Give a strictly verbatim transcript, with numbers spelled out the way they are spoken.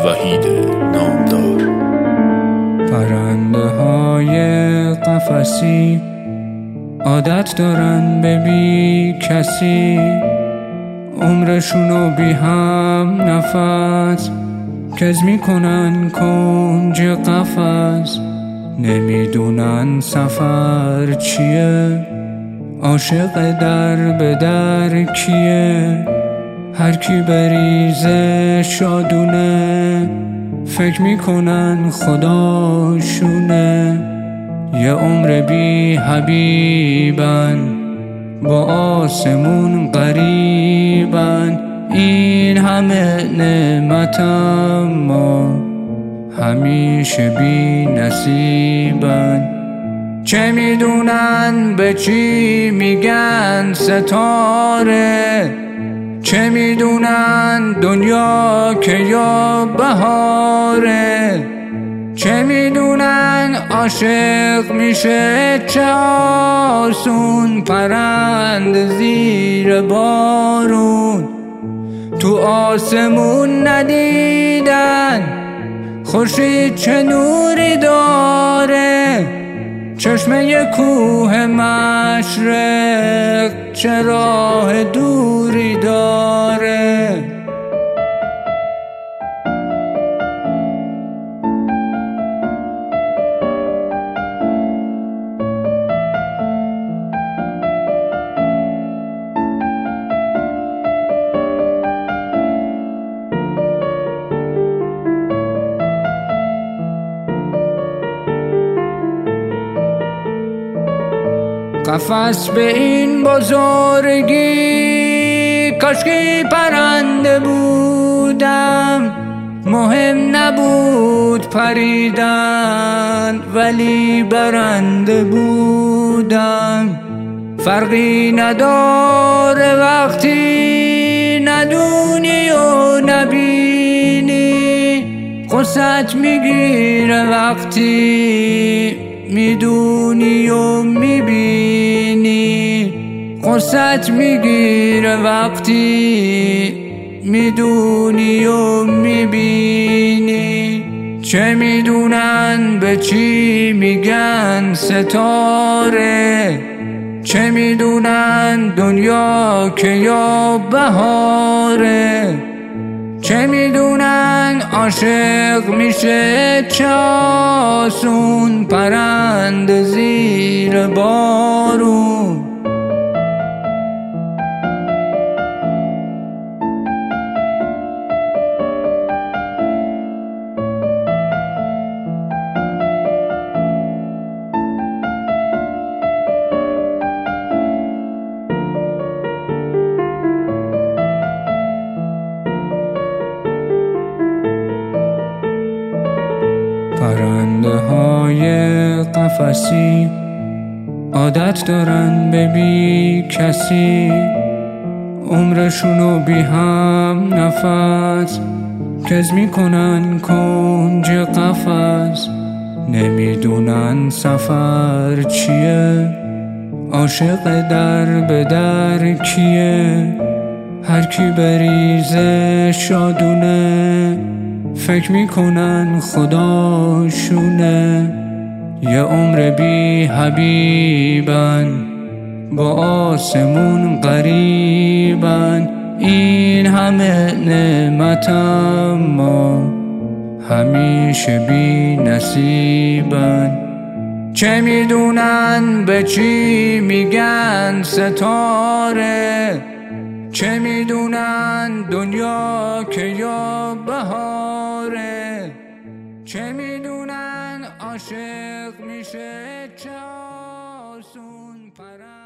وحید نامدار. پرنده های قفسی عادت دارن به بی کسی، عمرشونو بی هم نفس کز میکنن کنج قفس. نمیدونن سفر چیه، عاشق در به در کیه. هر کی بریزه شادونه، فکر میکنن خداشونه. یه عمر بی حبیبن، با آسمون قریبن. این همه نعمت اما همیشه بی نصیبن. چه میدونن به چی میگن ستاره، چه میدونن دنیا که یا بهاره. چه میدونن عاشق میشه چه آسون، پرند زیر بارون. تو آسمون ندیدن خورشید چه نوری داره، چشمه کوه مشرق چه راه دوری داره. قفس به این بزرگی کاشکی پرنده بودم. مهم نبود پریدن ولی برنده بودم. فرقی نداره وقتی ندونی و نبینی، قصت میگیره وقتی میدونی و میبینی. قصت میگیره وقتی میدونی و میبینی. چه میدونن به چی میگن ستاره، چه میدونن دنیا که یا بهاره. چه میدونن عاشق میشه چه آسون، پرند زیر بارون. پرنده های قفسی عادت دارن به بی کسی، عمرشونو بی هم نفس کز میکنن کنج قفس. نمیدونن سفر چیه، عاشق در به در کیه. هر کی بریزه شادونه، فکر میکنن خداشونه. یه عمر بی حبیبن، با آسمون قریبن. این همه نعمت اما همیشه بی نصیبن. چه میدونن به چی میگن ستاره، چه میدونن دنیا که یا بهاره. چه میدونن عاشق میشه چه آسون، پرند